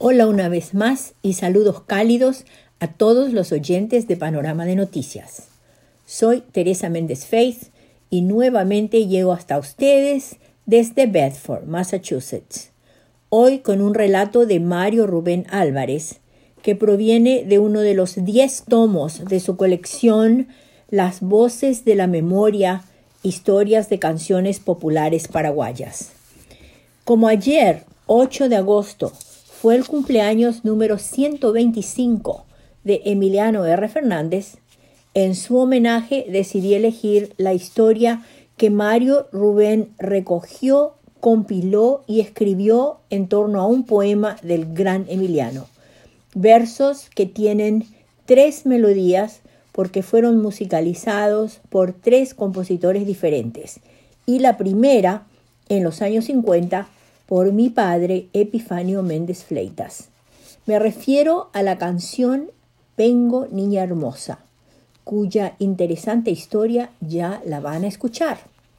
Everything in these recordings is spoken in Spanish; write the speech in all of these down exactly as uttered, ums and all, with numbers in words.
Hola una vez más y saludos cálidos a todos los oyentes de Panorama de Noticias. Soy Teresa Méndez Faith y nuevamente llego hasta ustedes desde Bedford, Massachusetts. Hoy con un relato de Mario Rubén Álvarez que proviene de uno de los diez tomos de su colección Las Voces de la Memoria, Historias de Canciones Populares Paraguayas. Como ayer, ocho de agosto, fue el cumpleaños número ciento veinticinco de Emiliano R. Fernández, en su homenaje decidí elegir la historia que Mario Rubén recogió, compiló y escribió en torno a un poema del gran Emiliano. Versos que tienen tres melodías porque fueron musicalizados por tres compositores diferentes. Y la primera, en los años cincuenta, por mi padre Epifanio Méndez Fleitas. Me refiero a la canción Vengo Niña Hermosa, cuya interesante historia ya la van a escuchar.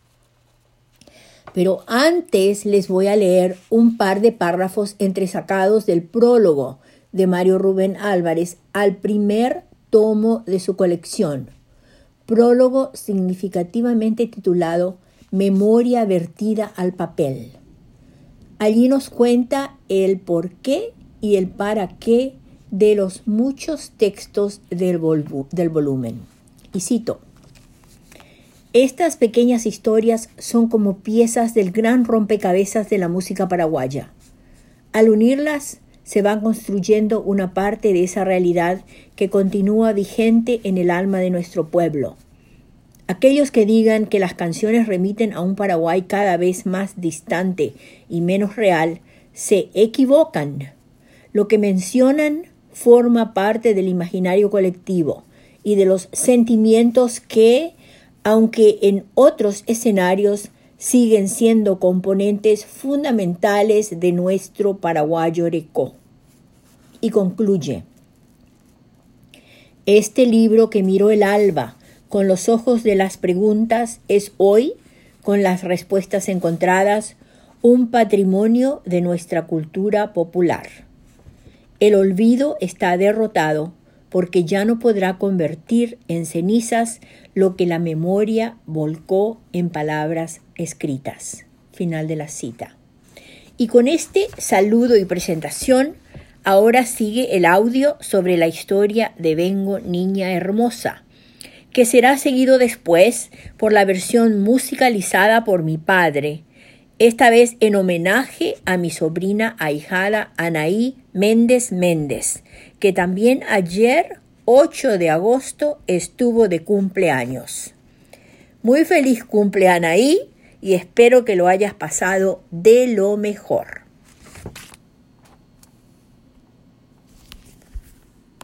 Pero antes les voy a leer un par de párrafos entresacados del prólogo de Mario Rubén Álvarez al primer tomo de su colección. Prólogo significativamente titulado Memoria vertida al papel. Allí nos cuenta el por qué y el para qué de los muchos textos del, vol- del volumen. Y cito: estas pequeñas historias son como piezas del gran rompecabezas de la música paraguaya. Al unirlas, se va construyendo una parte de esa realidad que continúa vigente en el alma de nuestro pueblo. Aquellos que digan que las canciones remiten a un Paraguay cada vez más distante y menos real, se equivocan. Lo que mencionan forma parte del imaginario colectivo y de los sentimientos que, aunque en otros escenarios, siguen siendo componentes fundamentales de nuestro paraguayo recó. Y concluye: este libro que miró el alba con los ojos de las preguntas es hoy, con las respuestas encontradas, un patrimonio de nuestra cultura popular. El olvido está derrotado porque ya no podrá convertir en cenizas lo que la memoria volcó en palabras escritas. Final de la cita. Y con este saludo y presentación, ahora sigue el audio sobre la historia de Vengo Niña Hermosa, que será seguido después por la versión musicalizada por mi padre, esta vez en homenaje a mi sobrina ahijada Anaí Méndez Méndez, que también ayer, ocho de agosto, estuvo de cumpleaños. Muy feliz cumple, Anaí, y espero que lo hayas pasado de lo mejor.